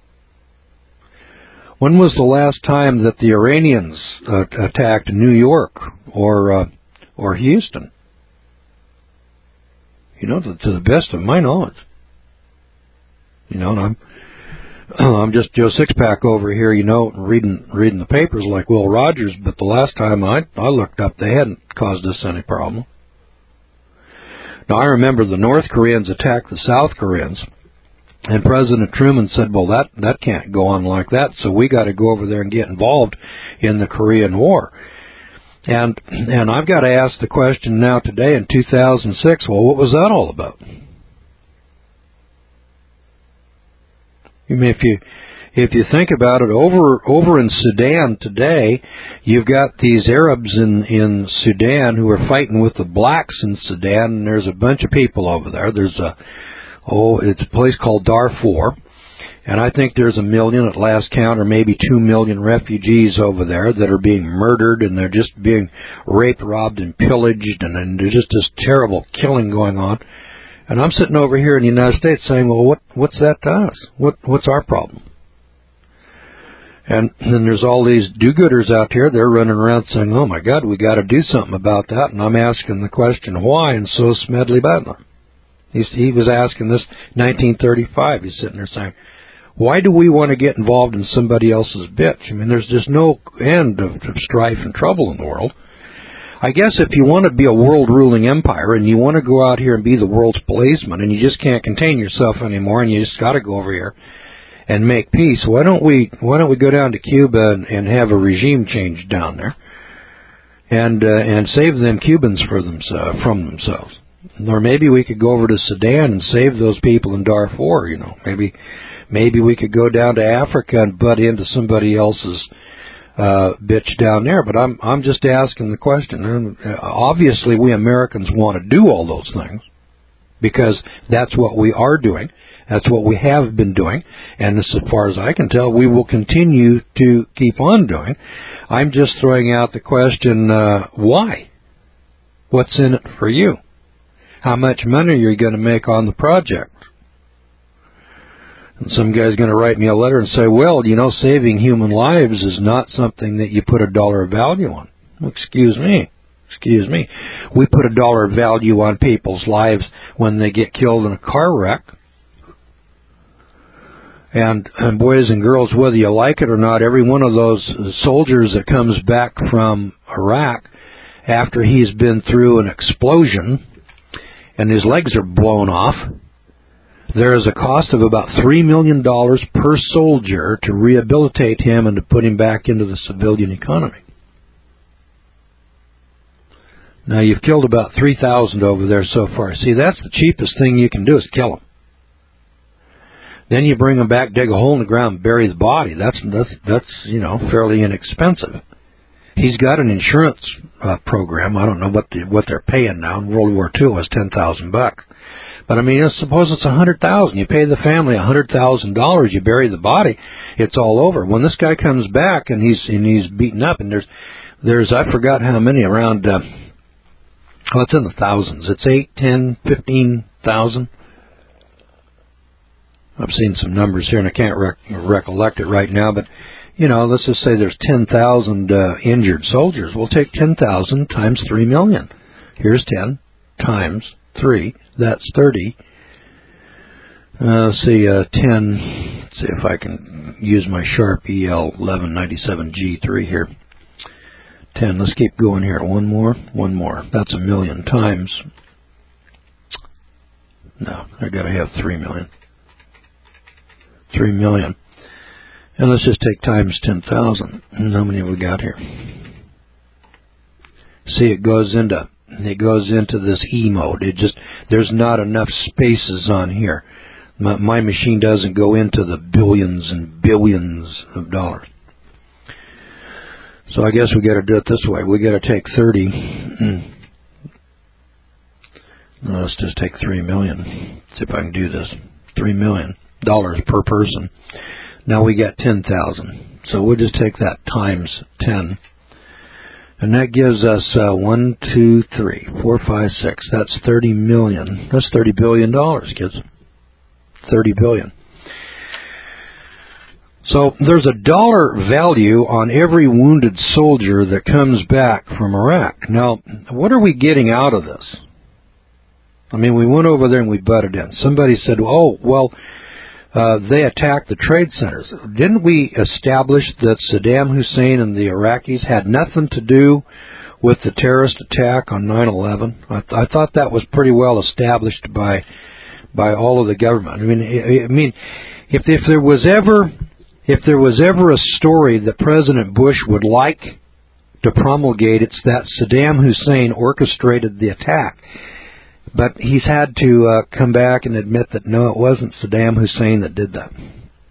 When was the last time that the Iranians uh, attacked New York or uh, or Houston? You know, to, to the best of my knowledge. You know, and I'm I'm just Joe Sixpack over here, you know, reading reading the papers like Will Rogers, but the last time I, I looked up, they hadn't caused us any problem. Now, I remember the North Koreans attacked the South Koreans, and President Truman said, well, that, that can't go on like that, so we got to go over there and get involved in the Korean War. And and I've got to ask the question now today in two thousand six, well, what was that all about? I mean, if you if you think about it, over over in Sudan today, you've got these Arabs in in Sudan who are fighting with the blacks in Sudan, and there's a bunch of people over there. There's a oh, it's a place called Darfur, and I think there's a million at last count, or maybe two million refugees over there that are being murdered, and they're just being raped, robbed, and pillaged, and, and there's just this terrible killing going on. And I'm sitting over here in the United States saying, well, what what's that to us? What what's our problem? And then there's all these do-gooders out here. They're running around saying, oh, my God, we got to do something about that. And I'm asking the question, why? And so is Smedley Butler. He's, he was asking this in nineteen thirty-five. He's sitting there saying, why do we want to get involved in somebody else's bitch? I mean, there's just no end of, of strife and trouble in the world. I guess if you want to be a world-ruling empire and you want to go out here and be the world's policeman and you just can't contain yourself anymore and you just got to go over here and make peace, why don't we why don't we go down to Cuba and, and have a regime change down there and uh, and save them Cubans for themselves, from themselves? Or maybe we could go over to Sudan and save those people in Darfur, you know. Maybe maybe we could go down to Africa and butt into somebody else's Uh, bitch down there. But I'm I'm just asking the question. And obviously, we Americans want to do all those things because that's what we are doing. That's what we have been doing. And as far as I can tell, we will continue to keep on doing. I'm just throwing out the question, uh, why? What's in it for you? How much money are you going to make on the project? And some guy's going to write me a letter and say, well, you know, saving human lives is not something that you put a dollar value on. Well, excuse me. Excuse me. We put a dollar value on people's lives when they get killed in a car wreck. And, and boys and girls, whether you like it or not, every one of those soldiers that comes back from Iraq after he's been through an explosion and his legs are blown off, there is a cost of about three million dollars per soldier to rehabilitate him and to put him back into the civilian economy. Now, you've killed about three thousand over there so far. See, that's the cheapest thing you can do is kill them. Then you bring them back, dig a hole in the ground, and bury the body. That's, that's, that's you know, fairly inexpensive. He's got an insurance uh, program. I don't know what the, what they're paying now. In World War Two, it was ten thousand bucks. But I mean, suppose it's a hundred thousand. You pay the family a hundred thousand dollars. You bury the body. It's all over. When this guy comes back and he's and he's beaten up, and there's there's I forgot how many around. Uh, well, it's in the thousands. It's eight, ten, fifteen thousand. I've seen some numbers here, and I can't rec- recollect it right now. But you know, let's just say there's ten thousand uh, injured soldiers. We'll take ten thousand times three million. Here's ten times three. That's thirty. Uh, let's see, uh, ten. Let's see if I can use my Sharp E L eleven ninety-seven G three here. ten. Let's keep going here. One more. One more. That's a million times. No, I got to have three million. Three million. And let's just take times ten thousand. How many have we got here? See, it goes into it goes into this E mode. It just there's not enough spaces on here. My, my machine doesn't go into the billions and billions of dollars. So I guess we got to do it this way. We got to take thirty. Mm. No, let's just take three million. See if I can do this. Three million dollars per person. Now we got ten thousand. So we'll just take that times ten. And that gives us uh, one, two, three, four, five, six. That's thirty million. That's thirty billion dollars, kids. Thirty billion. So there's a dollar value on every wounded soldier that comes back from Iraq. Now, what are we getting out of this? I mean, we went over there and we butted in. Somebody said, "Oh, well." Uh, they attacked the trade centers. Didn't we establish that Saddam Hussein and the Iraqis had nothing to do with the terrorist attack on nine eleven? I, th- I thought that was pretty well established by by all of the government. I mean, I, I mean, if if there was ever if there was ever a story that President Bush would like to promulgate, it's that Saddam Hussein orchestrated the attack. But he's had to uh, come back and admit that, no, it wasn't Saddam Hussein that did that.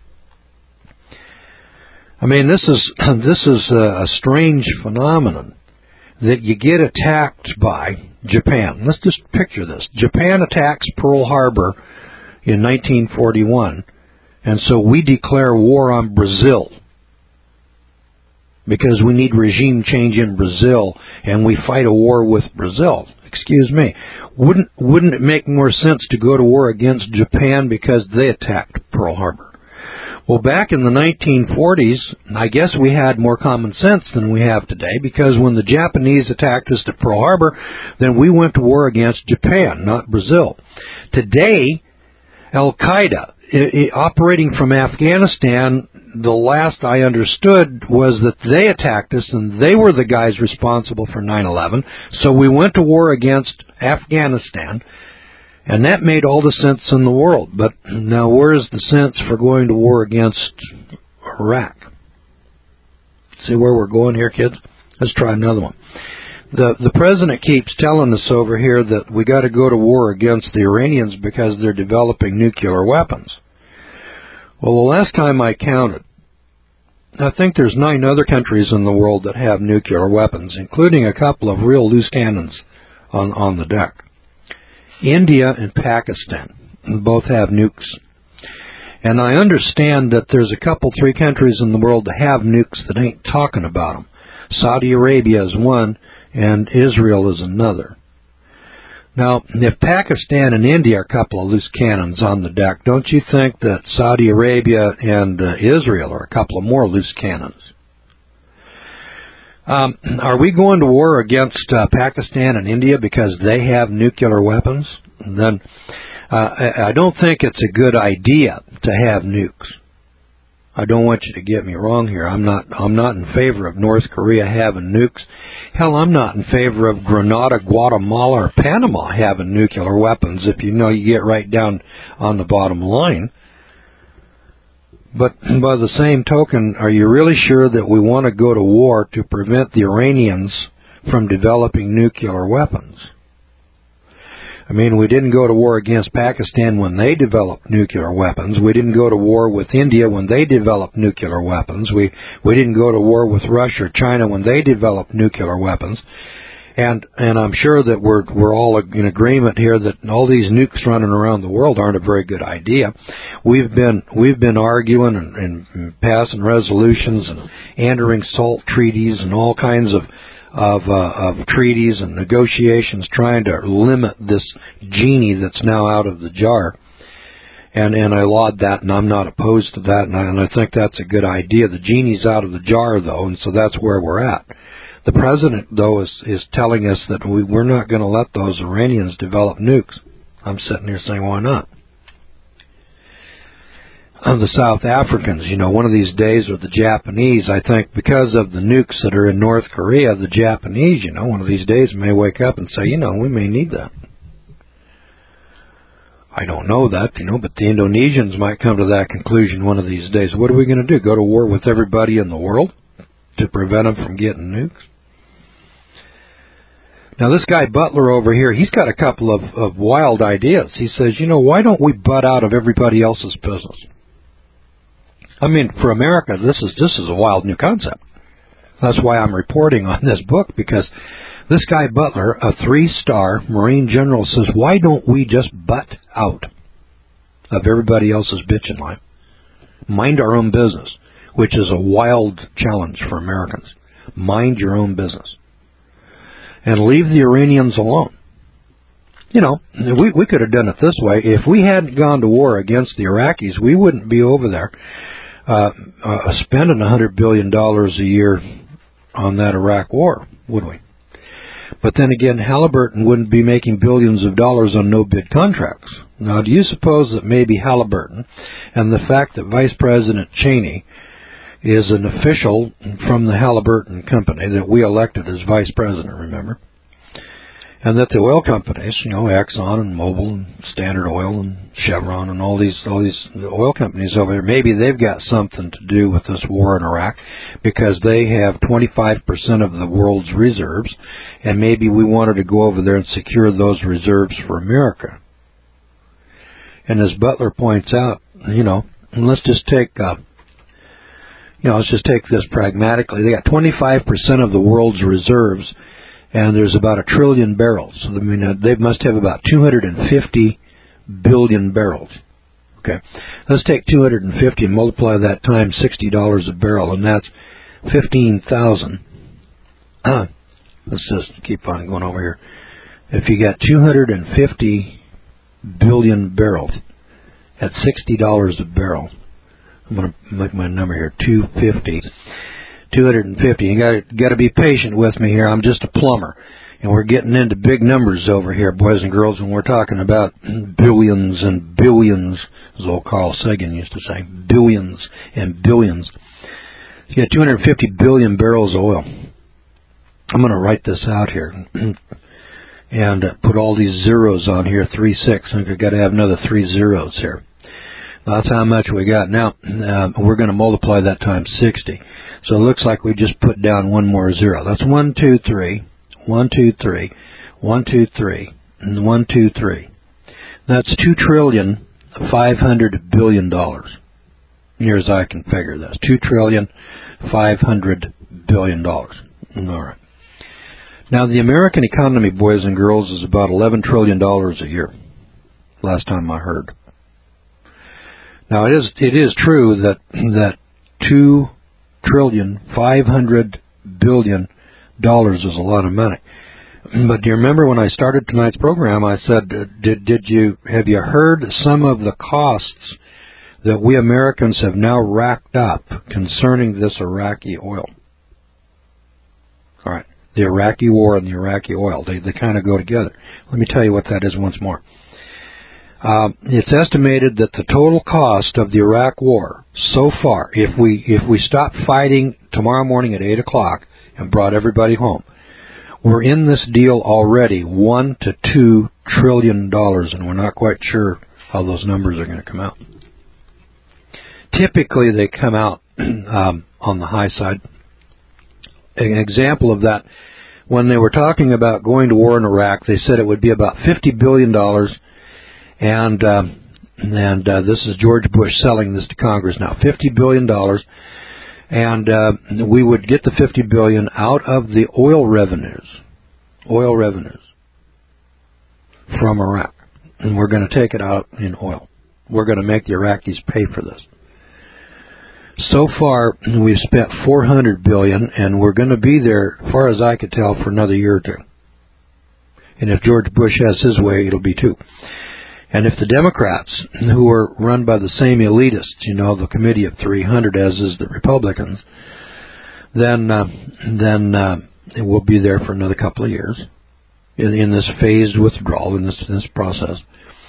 I mean, this is this is a strange phenomenon that you get attacked by Japan. Let's just picture this. Japan attacks Pearl Harbor in nineteen forty-one, and so we declare war on Brazil because we need regime change in Brazil, and we fight a war with Brazil. Excuse me. Wouldn't wouldn't it make more sense to go to war against Japan because they attacked Pearl Harbor? Well, back in the nineteen forties, I guess we had more common sense than we have today, because when the Japanese attacked us at Pearl Harbor, then we went to war against Japan, not Brazil. Today, Al-Qaeda, I, I, operating from Afghanistan, the last I understood was that they attacked us and they were the guys responsible for nine eleven. So we went to war against Afghanistan, and that made all the sense in the world. But now where's the sense for going to war against Iraq? See where we're going here, kids? Let's try another one. The the president keeps telling us over here that we got to go to war against the Iranians because they're developing nuclear weapons. Well, the last time I counted, I think there's nine other countries in the world that have nuclear weapons, including a couple of real loose cannons on, on the deck. India and Pakistan both have nukes. And I understand that there's a couple, three countries in the world that have nukes that ain't talking about them. Saudi Arabia is one, and Israel is another. Now, if Pakistan and India are a couple of loose cannons on the deck, don't you think that Saudi Arabia and uh, Israel are a couple of more loose cannons? Um, are we going to war against uh, Pakistan and India because they have nuclear weapons? Then uh, I, I don't think it's a good idea to have nukes. I don't want you to get me wrong here. I'm not I'm not in favor of North Korea having nukes. Hell, I'm not in favor of Grenada, Guatemala, or Panama having nuclear weapons, if you know you get right down on the bottom line. But by the same token, are you really sure that we want to go to war to prevent the Iranians from developing nuclear weapons? I mean, we didn't go to war against Pakistan when they developed nuclear weapons. We didn't go to war with India when they developed nuclear weapons. We we didn't go to war with Russia or China when they developed nuclear weapons. And and I'm sure that we're we're all in agreement here that all these nukes running around the world aren't a very good idea. We've been we've been arguing and, and passing resolutions and entering SALT treaties and all kinds of of uh, of treaties and negotiations trying to limit this genie that's now out of the jar. And and I laud that, and I'm not opposed to that, and I, and I think that's a good idea. The genie's out of the jar, though, and so that's where we're at. The president, though, is, is telling us that we, we're not going to let those Iranians develop nukes. I'm sitting here saying, why not? Of the South Africans, you know, one of these days, or the Japanese, I think because of the nukes that are in North Korea, the Japanese, you know, one of these days may wake up and say, you know, we may need that. I don't know that, you know, but the Indonesians might come to that conclusion one of these days. What are we going to do? Go to war with everybody in the world to prevent them from getting nukes? Now, this guy Butler over here, he's got a couple of, of wild ideas. He says, you know, why don't we butt out of everybody else's business? I mean, for America, this is this is a wild new concept. That's why I'm reporting on this book, because this guy Butler, a three-star Marine general, says, why don't we just butt out of everybody else's bitchin' line? Mind our own business, which is a wild challenge for Americans. Mind your own business. and leave the Iranians alone. You know, we, we could have done it this way. If we hadn't gone to war against the Iraqis, we wouldn't be over there uh, uh, spending one hundred billion dollars a year on that Iraq war, would we? But then again, Halliburton wouldn't be making billions of dollars on no-bid contracts. Now, do you suppose that maybe Halliburton and the fact that Vice President Cheney is an official from the Halliburton company that we elected as vice president, remember? And that the oil companies, you know, Exxon and Mobil and Standard Oil and Chevron and all these all these oil companies over there, maybe they've got something to do with this war in Iraq because they have twenty-five percent of the world's reserves, and maybe we wanted to go over there and secure those reserves for America. And as Butler points out, you know, let's just take, uh, you know, let's just take this pragmatically. They got twenty-five percent of the world's reserves, and there's about a trillion barrels. I mean, they must have about two hundred fifty billion barrels. Okay, let's take two hundred fifty and multiply that times sixty dollars a barrel, and that's fifteen thousand. Uh, let's just keep on going over here. If you got two hundred fifty billion barrels at sixty dollars a barrel, I'm going to make my number here, two hundred fifty. two hundred fifty. You got got to be patient with me here. I'm just a plumber, and we're getting into big numbers over here, boys and girls, and we're talking about billions and billions, as old Carl Sagan used to say, billions and billions. You got two hundred fifty billion barrels of oil. I'm going to write this out here and uh, put all these zeros on here, three six. I think I've got to have another three zeros here. That's how much we got. Now, uh, we're going to multiply that times sixty. So it looks like we just put down one more zero. That's one, two, three, one, two, three, one, two, three, and one, two, three. That's two trillion, five hundred billion dollars. Near as I can figure this. Two trillion, five hundred billion dollars. All right. Now, the American economy, boys and girls, is about eleven trillion dollars a year. Last time I heard. Now, it is it is true that that two trillion five hundred billion dollars is a lot of money. But do you remember when I started tonight's program? I said, did did you have you heard some of the costs that we Americans have now racked up concerning this Iraqi oil? All right, the Iraqi war and the Iraqi oil, they they kind of go together. Let me tell you what that is once more. Uh, it's estimated that the total cost of the Iraq war so far, if we if we stopped fighting tomorrow morning at eight o'clock and brought everybody home, we're in this deal already one to two trillion dollars, and we're not quite sure how those numbers are going to come out. Typically, they come out um, on the high side. An example of that, when they were talking about going to war in Iraq, they said it would be about fifty billion dollars. And uh, and uh, this is George Bush selling this to Congress now, fifty billion dollars, and uh, we would get the fifty billion dollars out of the oil revenues, oil revenues from Iraq, and we're going to take it out in oil. We're going to make the Iraqis pay for this. So far, we've spent four hundred billion dollars, and we're going to be there, as far as I could tell, for another year or two. And if George Bush has his way, it'll be two. And if the Democrats, who are run by the same elitists, you know, the Committee of three hundred, as is the Republicans, then uh, then uh, we'll be there for another couple of years in, in this phased withdrawal, in this, in this process.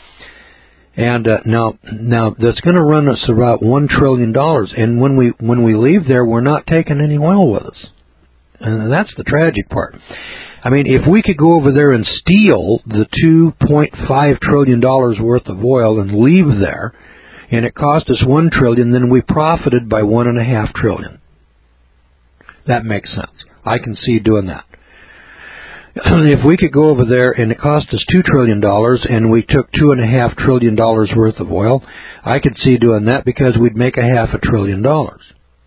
And uh, now, now that's going to run us about one trillion dollars. And when we when we leave there, we're not taking any oil with us, and that's the tragic part. I mean, if we could go over there and steal the two point five trillion dollars worth of oil and leave there, and it cost us one trillion dollars, then we profited by one and a half trillion dollars. That makes sense. I can see doing that. If we could go over there and it cost us two trillion dollars and we took two and a half trillion dollars worth of oil, I could see doing that because we'd make a half a trillion dollars.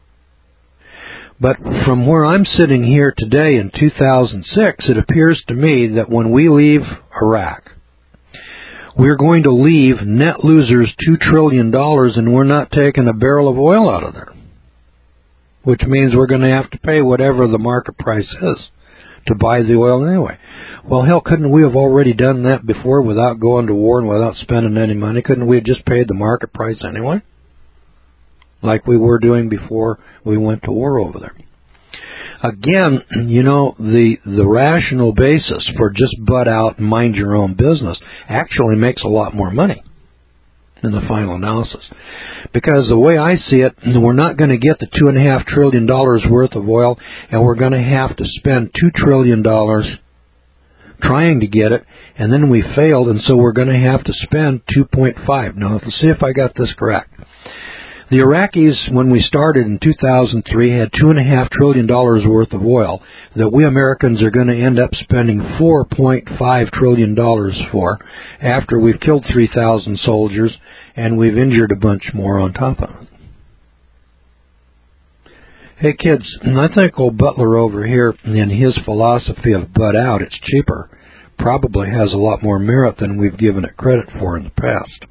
But from where I'm sitting here today in two thousand six, it appears to me that when we leave Iraq, we're going to leave net losers two trillion dollars, and we're not taking a barrel of oil out of there, which means we're going to have to pay whatever the market price is to buy the oil anyway. Well, hell, couldn't we have already done that before without going to war and without spending any money? Couldn't we have just paid the market price anyway? Like we were doing before we went to war over there. Again, you know, the the rational basis for just butt out and mind your own business actually makes a lot more money in the final analysis. Because the way I see it, we're not going to get the two and a half trillion dollars worth of oil, and we're going to have to spend two trillion dollars trying to get it, and then we failed, and so we're going to have to spend two point five. Now, let's see if I got this correct. The Iraqis, when we started in two thousand three, had two and a half trillion dollars worth of oil that we Americans are going to end up spending four point five trillion dollars for after we've killed three thousand soldiers and we've injured a bunch more on top of it. Hey kids, I think old Butler over here in his philosophy of butt out, it's cheaper, probably has a lot more merit than we've given it credit for in the past.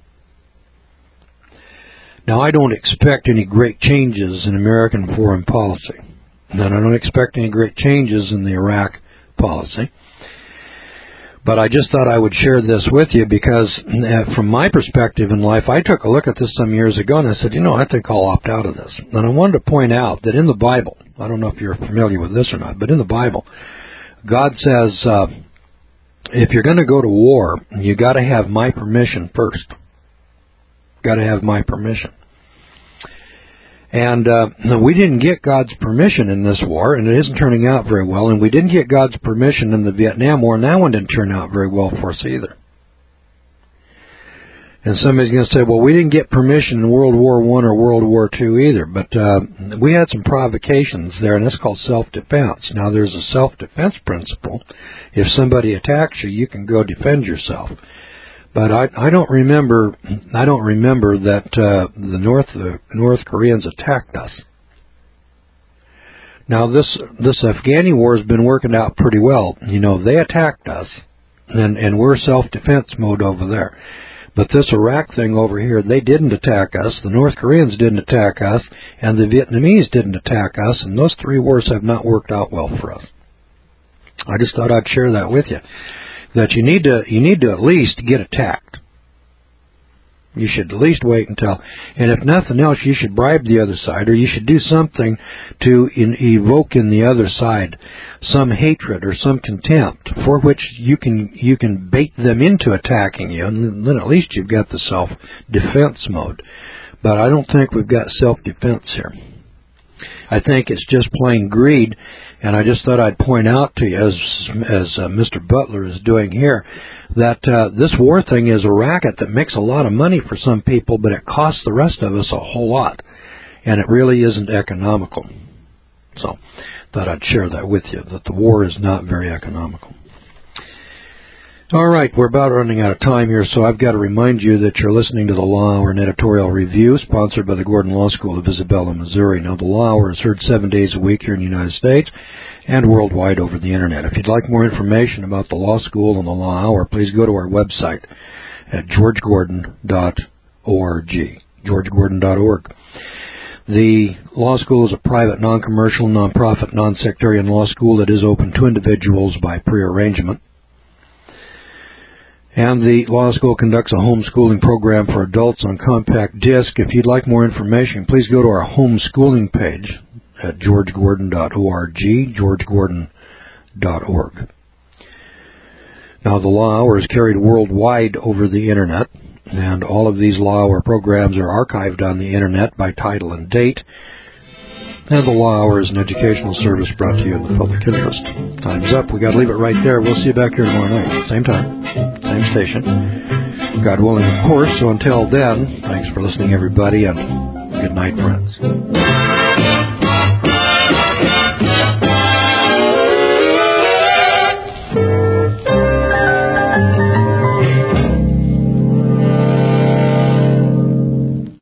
Now, I don't expect any great changes in American foreign policy, and I don't expect any great changes in the Iraq policy. But I just thought I would share this with you because, uh, from my perspective in life, I took a look at this some years ago, and I said, you know, I think I'll opt out of this. And I wanted to point out that in the Bible, I don't know if you're familiar with this or not, but in the Bible, God says, uh, if you're going to go to war, you got to have my permission first. Got to have my permission. And uh, we didn't get God's permission in this war, and it isn't turning out very well. And we didn't get God's permission in the Vietnam War, and that one didn't turn out very well for us either. And somebody's going to say, well, we didn't get permission in World War One or World War Two either, but uh, we had some provocations there, and that's called self-defense. Now, there's a self-defense principle. If somebody attacks you, you can go defend yourself. But I, I don't remember. I don't remember that uh, the North the North Koreans attacked us. Now this this Afghani war has been working out pretty well. You know, they attacked us, and and we're self-defense mode over there. But this Iraq thing over here, they didn't attack us. The North Koreans didn't attack us, and the Vietnamese didn't attack us. And those three wars have not worked out well for us. I just thought I'd share that with you. That you need to you need to at least get attacked. You should at least wait until, and if nothing else, you should bribe the other side, or you should do something to in, evoke in the other side some hatred or some contempt for which you can you can bait them into attacking you, and then at least you've got the self-defense mode. But I don't think we've got self-defense here. I think it's just plain greed. And I just thought I'd point out to you, as as uh, Mister Butler is doing here, that uh, this war thing is a racket that makes a lot of money for some people, but it costs the rest of us a whole lot. And it really isn't economical. So thought I'd share that with you, that the war is not very economical. All right, we're about running out of time here, so I've got to remind you that you're listening to the Law Hour, an editorial review sponsored by the Gordon Law School of Isabella, Missouri. Now, the Law Hour is heard seven days a week here in the United States and worldwide over the Internet. If you'd like more information about the Law School and the Law Hour, please go to our website at george gordon dot org, george gordon dot org. The law school is a private, non-commercial, non-profit, non-sectarian law school that is open to individuals by prearrangement. And the law school conducts a homeschooling program for adults on compact disc. If you'd like more information, please go to our homeschooling page at george gordon dot org, george gordon dot org. Now, the Law Hour is carried worldwide over the Internet, and all of these Law Hour programs are archived on the Internet by title and date. And the Law Hour is an educational service brought to you in the public interest. Time's up. We got to leave it right there. We'll see you back here tomorrow night. Same time, same station. God willing, of course. So until then, thanks for listening, everybody, and good night, friends.